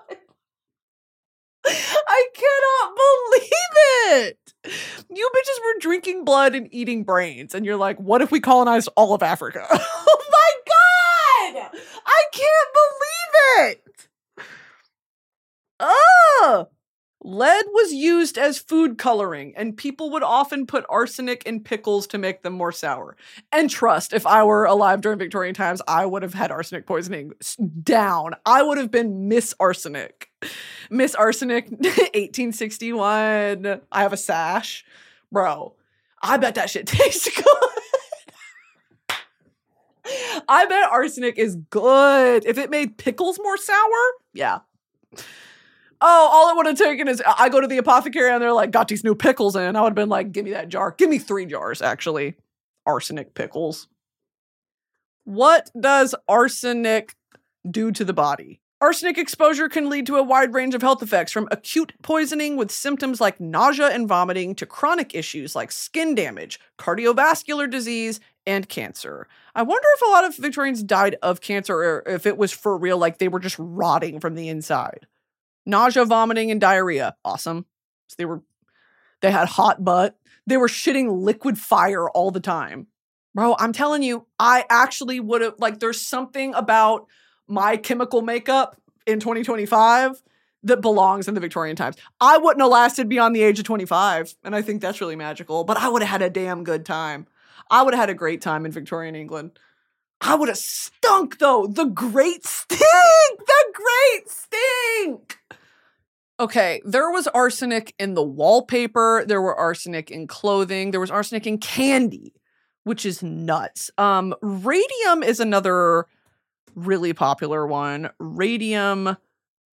I cannot believe it. You bitches were drinking blood and eating brains. And you're like, what if we colonized all of Africa? Oh my God. I can't believe it. Oh. Lead was used as food coloring, and people would often put arsenic in pickles to make them more sour. And trust, if I were alive during Victorian times, I would have had arsenic poisoning down. I would have been Miss Arsenic. Miss Arsenic, eighteen sixty-one. I have a sash. Bro, I bet that shit tastes good. I bet arsenic is good. If it made pickles more sour, yeah. Oh, all it would have taken is I go to the apothecary and they're like, got these new pickles in. I would have been like, give me that jar. Give me three jars, actually. Arsenic pickles. What does arsenic do to the body? Arsenic exposure can lead to a wide range of health effects, from acute poisoning with symptoms like nausea and vomiting to chronic issues like skin damage, cardiovascular disease, and cancer. I wonder if a lot of Victorians died of cancer, or if it was for real, like they were just rotting from the inside. Nausea, vomiting, and diarrhea. Awesome. So they were, they had hot butt. They were shitting liquid fire all the time. Bro, I'm telling you, I actually would have, like, there's something about my chemical makeup in twenty twenty-five that belongs in the Victorian times. I wouldn't have lasted beyond the age of twenty-five, and I think that's really magical, but I would have had a damn good time. I would have had a great time in Victorian England. I would have stunk, though. The Great Stink! The Great Stink! Okay, there was arsenic in the wallpaper. There were arsenic in clothing. There was arsenic in candy, which is nuts. Um, radium is another really popular one. Radium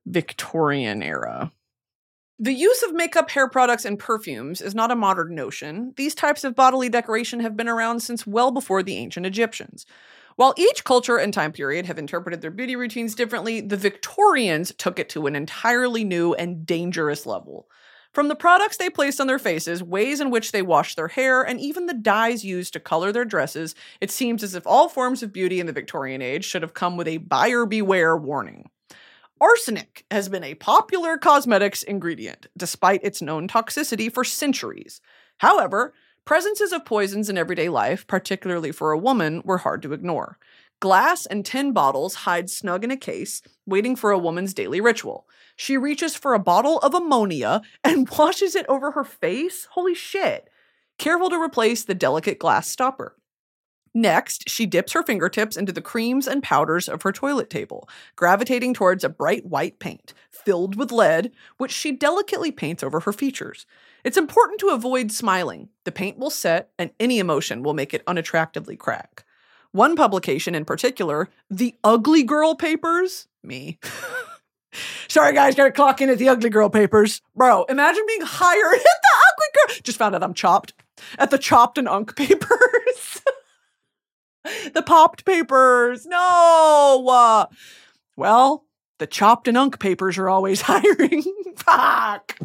Victorian era. The use of makeup, hair products, and perfumes is not a modern notion. These types of bodily decoration have been around since well before the ancient Egyptians. While each culture and time period have interpreted their beauty routines differently, the Victorians took it to an entirely new and dangerous level. From the products they placed on their faces, ways in which they washed their hair, and even the dyes used to color their dresses, it seems as if all forms of beauty in the Victorian age should have come with a buyer beware warning. Arsenic has been a popular cosmetics ingredient, despite its known toxicity for centuries. However, presences of poisons in everyday life, particularly for a woman, were hard to ignore. Glass and tin bottles hide snug in a case, waiting for a woman's daily ritual. She reaches for a bottle of ammonia and washes it over her face? Holy shit. Careful to replace the delicate glass stopper. Next, she dips her fingertips into the creams and powders of her toilet table, gravitating towards a bright white paint, filled with lead, which she delicately paints over her features. It's important to avoid smiling. The paint will set, and any emotion will make it unattractively crack. One publication in particular, the Ugly Girl Papers, me. Sorry guys, gotta clock in at the Ugly Girl Papers. Bro, imagine being hired at the Ugly Girl. Just found out I'm chopped. At the Chopped and Unk Papers. The Popped Papers. No. Uh, well, the Chopped and Unk Papers are always hiring. Fuck.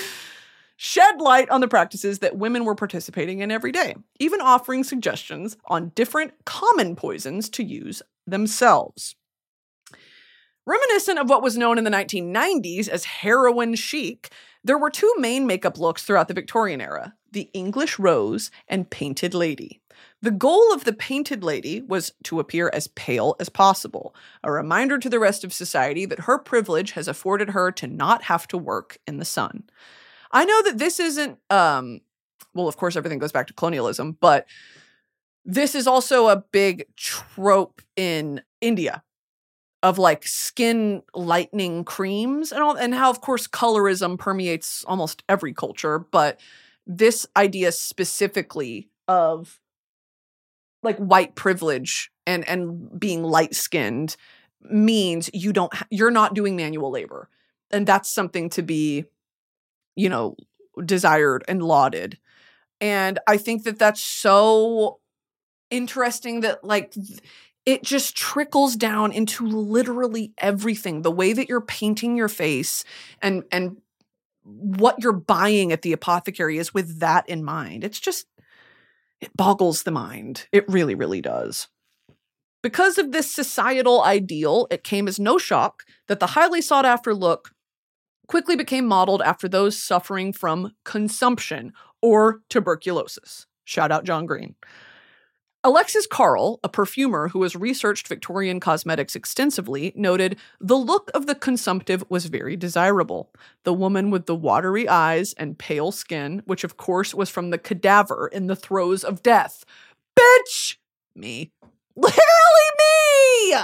Shed light on the practices that women were participating in every day, even offering suggestions on different common poisons to use themselves. Reminiscent of what was known in the nineteen nineties as heroin chic, there were two main makeup looks throughout the Victorian era, the English Rose and Painted Lady. The goal of the Painted Lady was to appear as pale as possible, a reminder to the rest of society that her privilege has afforded her to not have to work in the sun. I know that this isn't, um, well, of course, everything goes back to colonialism, but this is also a big trope in India of like skin lightening creams and all, and how, of course, colorism permeates almost every culture, but this idea specifically of like white privilege and, and being light-skinned means you don't, you're not doing manual labor. And that's something to be, you know, desired and lauded. And I think that that's so interesting that like it just trickles down into literally everything. The way that you're painting your face and, and what you're buying at the apothecary is with that in mind. It's just, it boggles the mind. It really, really does. Because of this societal ideal, it came as no shock that the highly sought after look quickly became modeled after those suffering from consumption or tuberculosis. Shout out John Green. Alexis Carrel, a perfumer who has researched Victorian cosmetics extensively, noted, "The look of the consumptive was very desirable. The woman with the watery eyes and pale skin, which of course was from the cadaver in the throes of death." Bitch! Me. Literally me!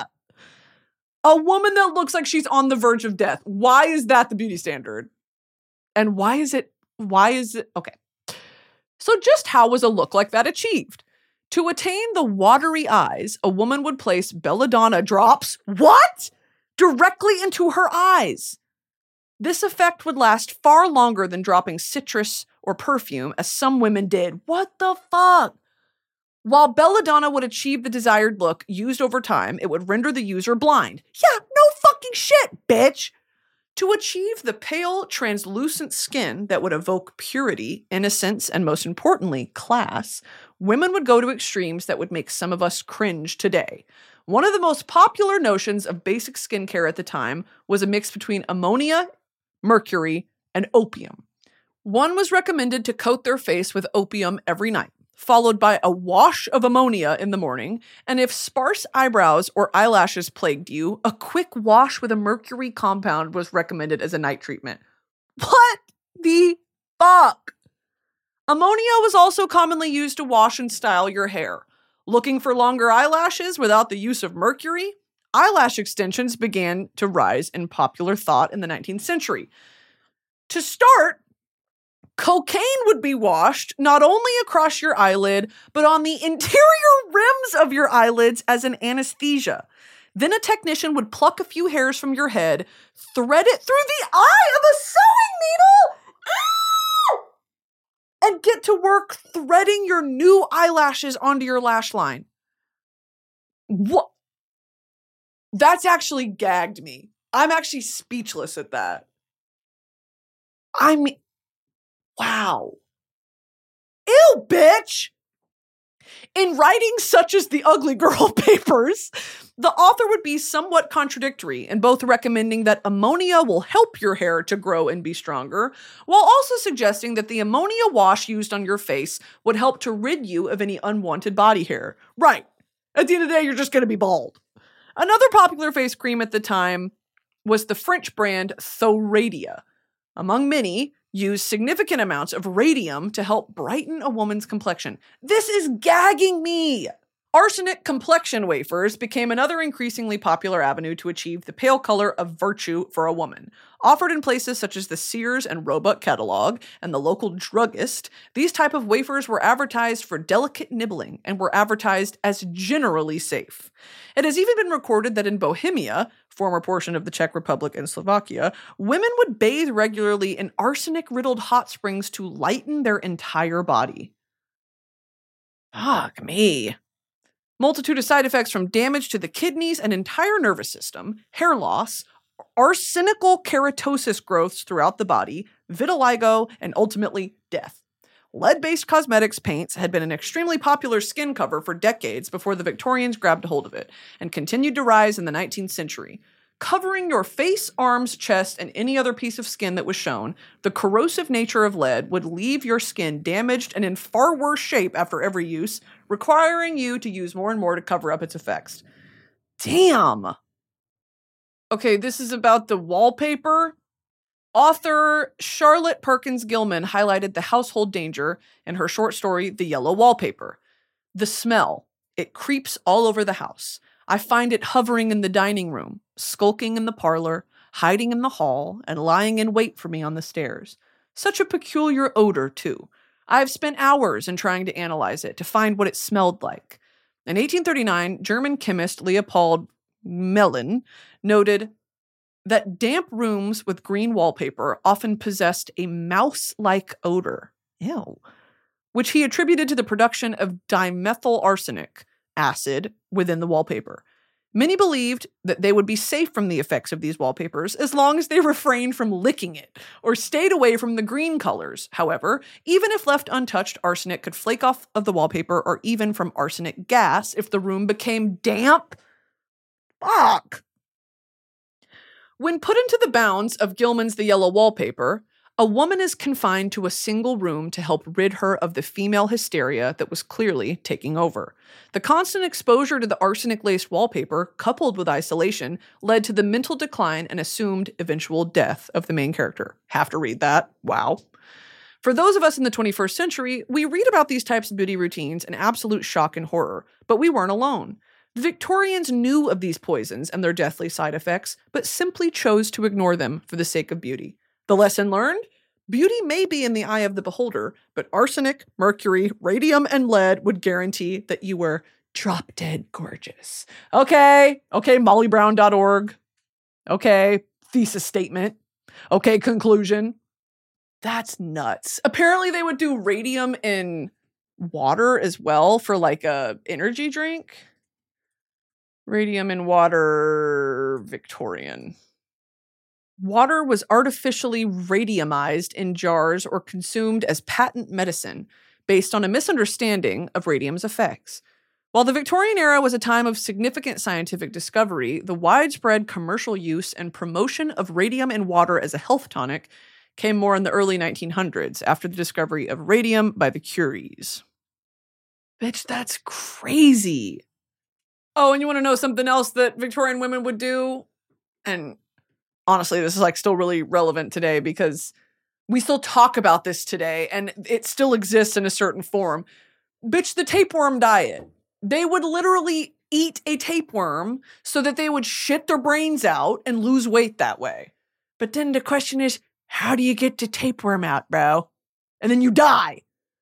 A woman that looks like she's on the verge of death. Why is that the beauty standard? And why is it, why is it, okay. So just how was a look like that achieved? To attain the watery eyes, a woman would place belladonna drops, what? Directly into her eyes. This effect would last far longer than dropping citrus or perfume, as some women did. What the fuck? While belladonna would achieve the desired look used over time, it would render the user blind. Yeah, no fucking shit, bitch! To achieve the pale, translucent skin that would evoke purity, innocence, and most importantly, class, women would go to extremes that would make some of us cringe today. One of the most popular notions of basic skincare at the time was a mix between ammonia, mercury, and opium. One was recommended to coat their face with opium every night, followed by a wash of ammonia in the morning, and if sparse eyebrows or eyelashes plagued you, a quick wash with a mercury compound was recommended as a night treatment. What the fuck? Ammonia was also commonly used to wash and style your hair. Looking for longer eyelashes without the use of mercury? Eyelash extensions began to rise in popular thought in the nineteenth century. To start, cocaine would be washed not only across your eyelid, but on the interior rims of your eyelids as an anesthesia. Then a technician would pluck a few hairs from your head, thread it through the eye of a sewing needle, ah! and get to work threading your new eyelashes onto your lash line. What? That's actually gagged me. I'm actually speechless at that. I mean, wow. Ew, bitch! In writings such as the Ugly Girl Papers, the author would be somewhat contradictory in both recommending that ammonia will help your hair to grow and be stronger, while also suggesting that the ammonia wash used on your face would help to rid you of any unwanted body hair. Right. At the end of the day, you're just going to be bald. Another popular face cream at the time was the French brand Thoradia. Among many, used significant amounts of radium to help brighten a woman's complexion. This is gagging me! Arsenic complexion wafers became another increasingly popular avenue to achieve the pale color of virtue for a woman. Offered in places such as the Sears and Roebuck catalog and the local druggist, these type of wafers were advertised for delicate nibbling and were advertised as generally safe. It has even been recorded that in Bohemia, former portion of the Czech Republic and Slovakia, women would bathe regularly in arsenic-riddled hot springs to lighten their entire body. Fuck me. Multitude of side effects from damage to the kidneys and entire nervous system, hair loss, arsenical keratosis growths throughout the body, vitiligo, and ultimately death. Lead-based cosmetics paints had been an extremely popular skin cover for decades before the Victorians grabbed hold of it, and continued to rise in the nineteenth century. Covering your face, arms, chest, and any other piece of skin that was shown, the corrosive nature of lead would leave your skin damaged and in far worse shape after every use, requiring you to use more and more to cover up its effects. Damn! Okay, this is about the wallpaper. Author Charlotte Perkins Gilman highlighted the household danger in her short story, The Yellow Wallpaper. The smell. It creeps all over the house. I find it hovering in the dining room, skulking in the parlor, hiding in the hall, and lying in wait for me on the stairs. Such a peculiar odor, too. I have spent hours in trying to analyze it, to find what it smelled like. In eighteen thirty-nine, German chemist Leopold Melin noted that damp rooms with green wallpaper often possessed a mouse-like odor, ew, which he attributed to the production of dimethyl arsenic acid within the wallpaper. Many believed that they would be safe from the effects of these wallpapers as long as they refrained from licking it or stayed away from the green colors. However, even if left untouched, arsenic could flake off of the wallpaper or even from arsenic gas if the room became damp. Fuck! When put into the bounds of Gilman's The Yellow Wallpaper, a woman is confined to a single room to help rid her of the female hysteria that was clearly taking over. The constant exposure to the arsenic-laced wallpaper, coupled with isolation, led to the mental decline and assumed eventual death of the main character. Have to read that. Wow. For those of us in the twenty-first century, we read about these types of beauty routines in absolute shock and horror, but we weren't alone. The Victorians knew of these poisons and their deathly side effects, but simply chose to ignore them for the sake of beauty. The lesson learned? Beauty may be in the eye of the beholder, but arsenic, mercury, radium, and lead would guarantee that you were drop-dead gorgeous. Okay, okay, molly brown dot org. Okay, thesis statement. Okay, conclusion. That's nuts. Apparently they would do radium in water as well for like a energy drink. Radium in water, Victorian. Water was artificially radiumized in jars or consumed as patent medicine based on a misunderstanding of radium's effects. While the Victorian era was a time of significant scientific discovery, the widespread commercial use and promotion of radium in water as a health tonic came more in the early nineteen hundreds after the discovery of radium by the Curies. Bitch, that's crazy. Oh, and you want to know something else that Victorian women would do? And honestly, this is like still really relevant today because we still talk about this today and it still exists in a certain form. Bitch, the tapeworm diet. They would literally eat a tapeworm so that they would shit their brains out and lose weight that way. But then the question is, how do you get the tapeworm out, bro? And then you die.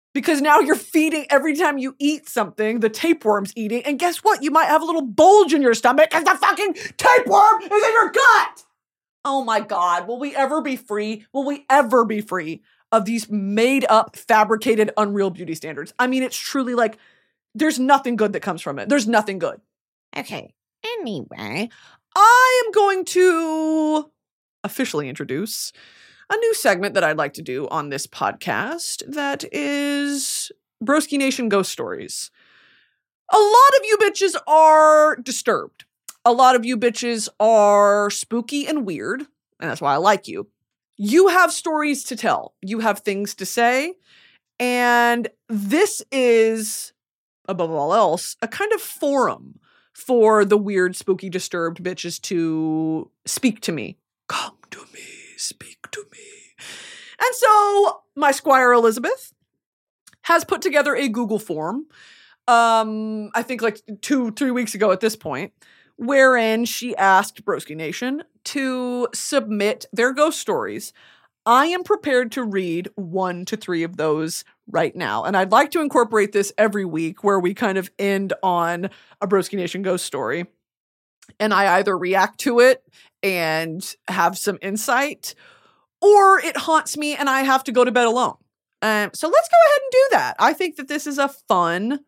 Because now you're feeding every time you eat something, the tapeworm's eating. And guess what? You might have a little bulge in your stomach because the fucking tapeworm is in your gut. Oh my God. Will we ever be free? Will we ever be free of these made up, fabricated, unreal beauty standards? I mean, it's truly like, there's nothing good that comes from it. There's nothing good. Okay. Anyway, I am going to officially introduce a new segment that I'd like to do on this podcast that is Broski Nation Ghost Stories. A lot of you bitches are disturbed. A lot of you bitches are spooky and weird, and that's why I like you. You have stories to tell. You have things to say, and this is, above all else, a kind of forum for the weird, spooky, disturbed bitches to speak to me. Come to me, speak to me. And so my Squire Elizabeth has put together a Google form, um, I think like two, three weeks ago at this point, wherein she asked Broski Nation to submit their ghost stories. I am prepared to read one to three of those right now. And I'd like to incorporate this every week where we kind of end on a Broski Nation ghost story. And I either react to it and have some insight, or it haunts me and I have to go to bed alone. Um, so let's go ahead and do that. I think that this is a fun,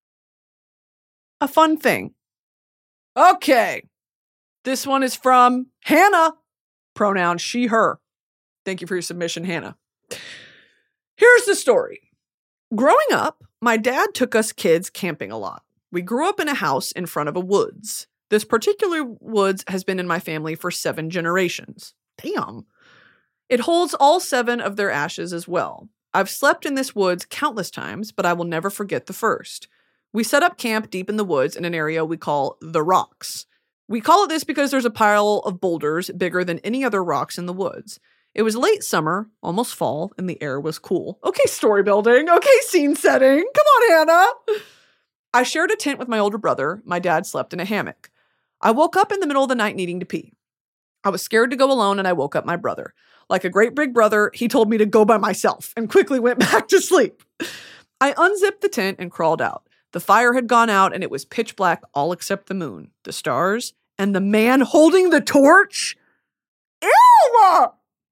a fun thing. Okay. This one is from Hannah, pronoun she, her. Thank you for your submission, Hannah. Here's the story. Growing up, my dad took us kids camping a lot. We grew up in a house in front of a woods. This particular woods has been in my family for seven generations. Damn. It holds all seven of their ashes as well. I've slept in this woods countless times, but I will never forget the first. We set up camp deep in the woods in an area we call the Rocks. We call it this because there's a pile of boulders bigger than any other rocks in the woods. It was late summer, almost fall, and the air was cool. Okay, story building. Okay, scene setting. Come on, Hannah. I shared a tent with my older brother. My dad slept in a hammock. I woke up in the middle of the night needing to pee. I was scared to go alone, and I woke up my brother. Like a great big brother, he told me to go by myself and quickly went back to sleep. I unzipped the tent and crawled out. The fire had gone out, and it was pitch black all except the moon, the stars, and the man holding the torch. Ew!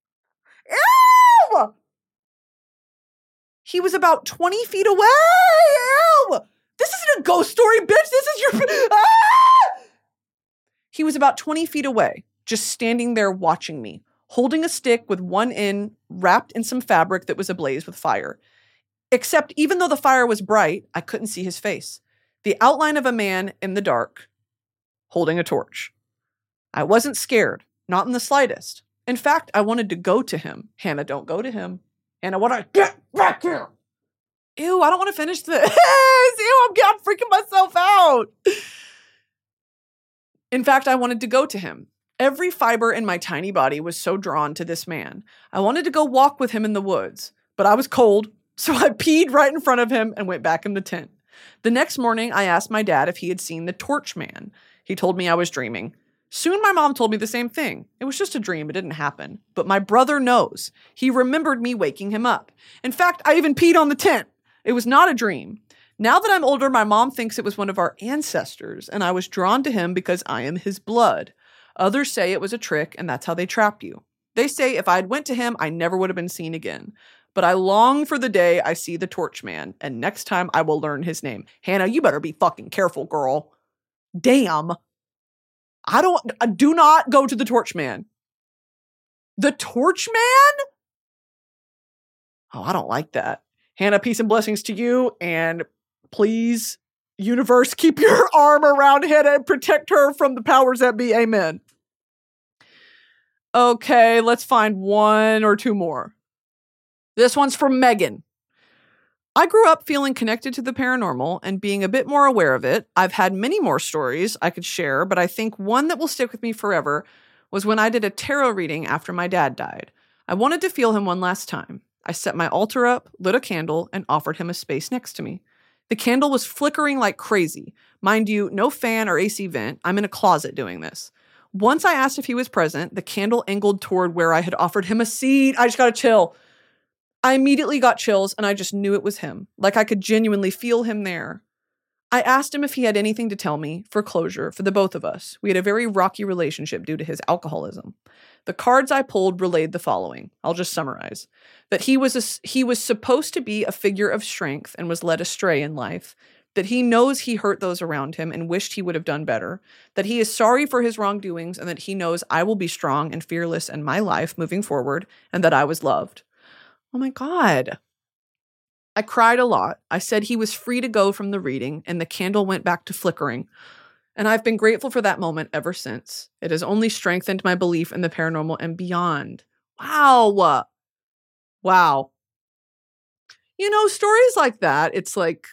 Ew! He was about twenty feet away. Ew! This isn't a ghost story, bitch. This is your... Ah! He was about twenty feet away, just standing there watching me, holding a stick with one end wrapped in some fabric that was ablaze with fire. Except even though the fire was bright, I couldn't see his face. The outline of a man in the dark, holding a torch. I wasn't scared, not in the slightest. In fact, I wanted to go to him. Hannah, don't go to him. Hannah, what I get back here? Ew, I don't want to finish this. Ew, I'm, I'm freaking myself out. In fact, I wanted to go to him. Every fiber in my tiny body was so drawn to this man. I wanted to go walk with him in the woods, but I was cold, so I peed right in front of him and went back in the tent. The next morning, I asked my dad if he had seen the torch man. He told me I was dreaming. Soon my mom told me the same thing. It was just a dream. It didn't happen. But my brother knows. He remembered me waking him up. In fact, I even peed on the tent. It was not a dream. Now that I'm older, my mom thinks it was one of our ancestors, and I was drawn to him because I am his blood. Others say it was a trick, and that's how they trapped you. They say if I'd went to him, I never would have been seen again. But I long for the day I see the torch man, and next time I will learn his name. Hannah, you better be fucking careful, girl. Damn. I don't, uh, do not go to the torch man. The torch man? Oh, I don't like that. Hannah, peace and blessings to you. And please, universe, keep your arm around Hannah and protect her from the powers that be. Amen. Okay, let's find one or two more. This one's from Megan. I grew up feeling connected to the paranormal and being a bit more aware of it. I've had many more stories I could share, but I think one that will stick with me forever was when I did a tarot reading after my dad died. I wanted to feel him one last time. I set my altar up, lit a candle, and offered him a space next to me. The candle was flickering like crazy. Mind you, no fan or A C vent. I'm in a closet doing this. Once I asked if he was present, the candle angled toward where I had offered him a seat. I just gotta chill. I immediately got chills and I just knew it was him. Like I could genuinely feel him there. I asked him if he had anything to tell me for closure for the both of us. We had a very rocky relationship due to his alcoholism. The cards I pulled relayed the following. I'll just summarize. That he was a, he was supposed to be a figure of strength and was led astray in life. That he knows he hurt those around him and wished he would have done better. That he is sorry for his wrongdoings and that he knows I will be strong and fearless in my life moving forward and that I was loved. Oh my God. I cried a lot. I said he was free to go from the reading and the candle went back to flickering. And I've been grateful for that moment ever since. It has only strengthened my belief in the paranormal and beyond. Wow. Wow. You know, stories like that, it's like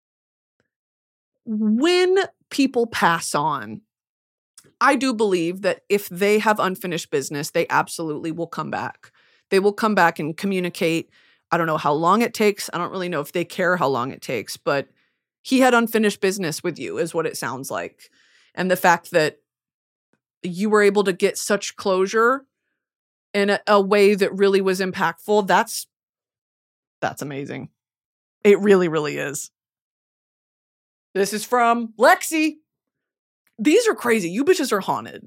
when people pass on, I do believe that if they have unfinished business, they absolutely will come back. They will come back and communicate. I don't know how long it takes. I don't really know if they care how long it takes, but he had unfinished business with you is what it sounds like. And the fact that you were able to get such closure in a, a way that really was impactful, that's, that's amazing. It really, really is. This is from Lexi. These are crazy. You bitches are haunted.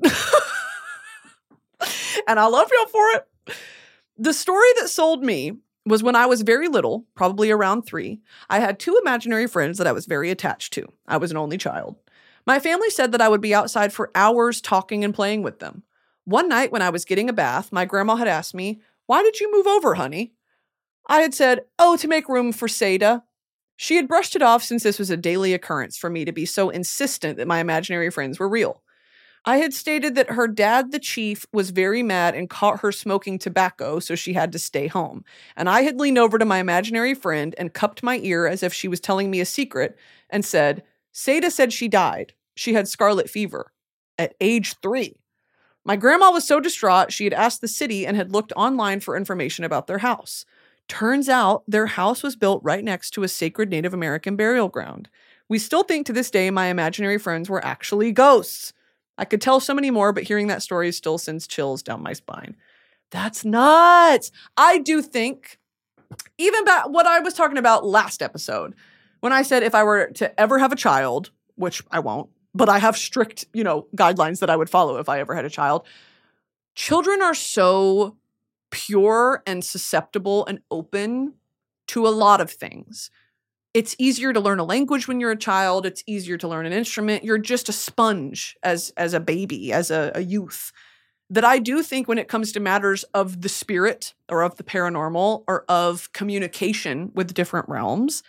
And I love y'all for it. The story that sold me was when I was very little, probably around three. I had two imaginary friends that I was very attached to. I was an only child. My family said that I would be outside for hours talking and playing with them. One night when I was getting a bath, my grandma had asked me, "Why did you move over, honey?" I had said, "Oh, to make room for Seda." She had brushed it off since this was a daily occurrence for me to be so insistent that my imaginary friends were real. I had stated that her dad, the chief, was very mad and caught her smoking tobacco, so she had to stay home. And I had leaned over to my imaginary friend and cupped my ear as if she was telling me a secret and said, "Seda said she died. She had scarlet fever at age three." My grandma was so distraught, she had asked the city and had looked online for information about their house. Turns out their house was built right next to a sacred Native American burial ground. We still think to this day my imaginary friends were actually ghosts. I could tell so many more, but hearing that story still sends chills down my spine. That's nuts. I do think, even back what I was talking about last episode, when I said if I were to ever have a child, which I won't, but I have strict, you know, guidelines that I would follow if I ever had a child. Children are so pure and susceptible and open to a lot of things. It's easier to learn a language when you're a child. It's easier to learn an instrument. You're just a sponge as, as a baby, as a, a youth. That I do think when it comes to matters of the spirit or of the paranormal or of communication with different realms,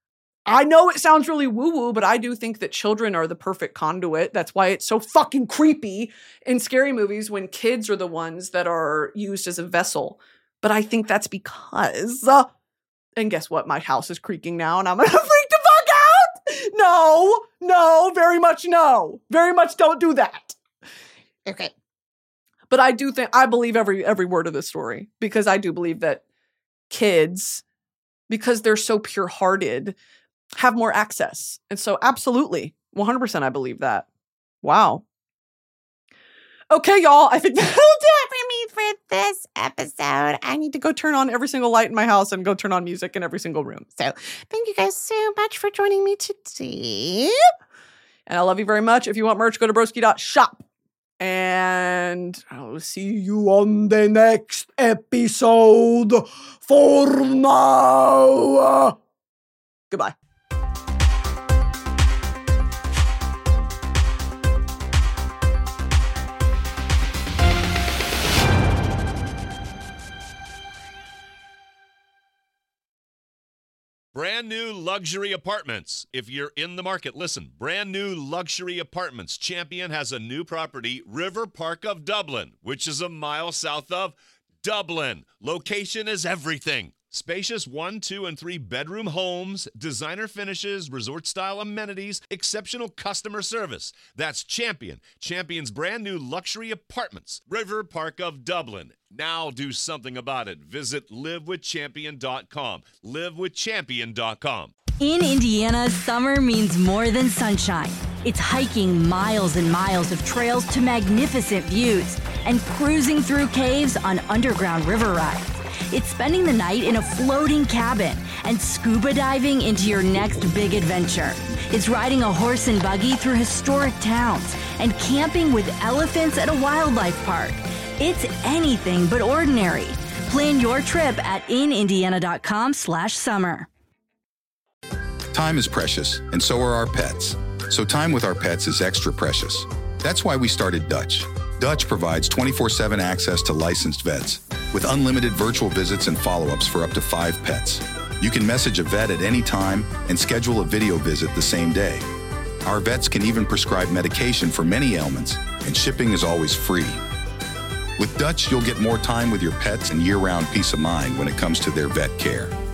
I know it sounds really woo-woo, but I do think that children are the perfect conduit. That's why it's so fucking creepy in scary movies when kids are the ones that are used as a vessel. But I think that's because... Uh, and guess what? My house is creaking now and I'm gonna freak the fuck out! No! No! Very much no! Very much don't do that! Okay. But I do think... I believe every every word of this story. Because I do believe that kids, because they're so pure-hearted, have more access. And so absolutely, one hundred percent I believe that. Wow. Okay, y'all, I think that'll do it for me for this episode. I need to go turn on every single light in my house and go turn on music in every single room. So thank you guys so much for joining me today. And I love you very much. If you want merch, go to broski dot shop. And I'll see you on the next episode. For now. Goodbye. Brand new luxury apartments. If you're in the market, listen. Brand new luxury apartments. Champion has a new property, River Park of Dublin, which is a mile south of Dublin. Location is everything. Spacious one, two, and three bedroom homes, designer finishes, resort-style amenities, exceptional customer service. That's Champion. Champion's brand new luxury apartments. River Park of Dublin. Now do something about it. Visit live with champion dot com. live with champion dot com. In Indiana, summer means more than sunshine. It's hiking miles and miles of trails to magnificent views and cruising through caves on underground river rides. It's spending the night in a floating cabin and scuba diving into your next big adventure. It's riding a horse and buggy through historic towns and camping with elephants at a wildlife park. It's anything but ordinary. Plan your trip at inindiana.com slash summer. Time is precious, and so are our pets. So time with our pets is extra precious. That's why we started Dutch. Dutch provides twenty-four seven access to licensed vets with unlimited virtual visits and follow-ups for up to five pets. You can message a vet at any time and schedule a video visit the same day. Our vets can even prescribe medication for many ailments, and shipping is always free. With Dutch, you'll get more time with your pets and year-round peace of mind when it comes to their vet care.